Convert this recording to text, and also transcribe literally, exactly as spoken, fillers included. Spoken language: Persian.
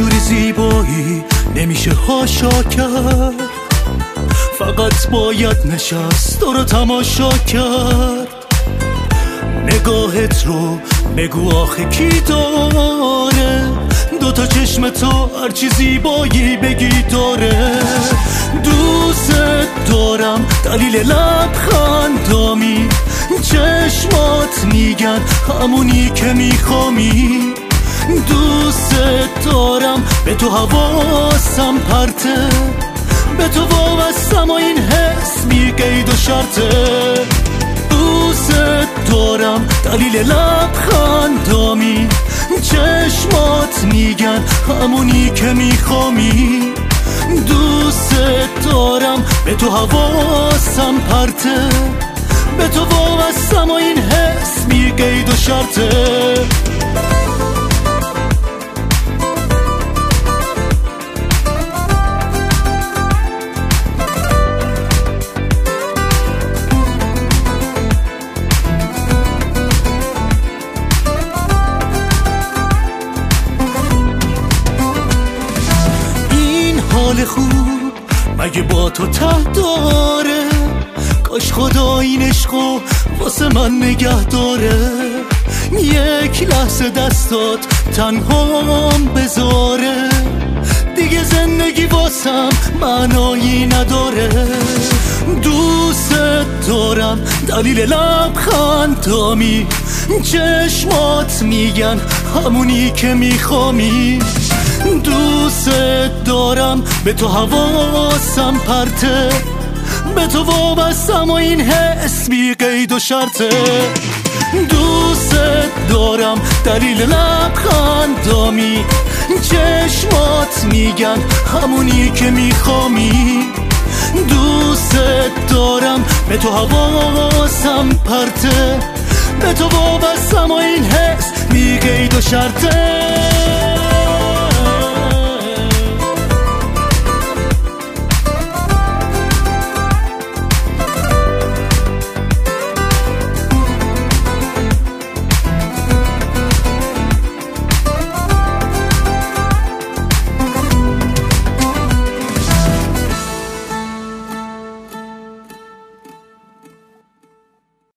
اینجوری زیبایی نمیشه هاشا کرد، فقط باید نشست تو رو تماشا کرد. نگاهت رو بگو آخه کی داره، دوتا چشم تو هرچی زیبایی بگی داره. دوست دارم دلیل لبخندامی، چشمات میگن همونی که میخوامی. دوست دارم به تو حواسم پرته، به تو وابستم و این حس بی قید و شرطه. دوست دارم دلیل لبخندامی، چشمات میگن همونی که میخوامی. دوست دارم به تو حواسم پرته، به تو وابستم و این حس بی قید و شرطه. حال خوب مگه با تو ته داره، کاش خدا این عشقو واسه من نگه داره. یک لحظه دستات تنهام بذاره، دیگه زندگی واسم معنایی نداره. دوست دارم دلیل لبخندامی، چشمات میگن همونی که میخوامی. دوست دارم به تو حواسم پرته، به تو وابستم و این حس بی قید و شرطه. دوست دارم دلیل لبخندامی، چشمات میگن همونی که میخوامی. دوست دارم به تو حواسم پرته، به تو وابستم و این حس بی قید و شرطه.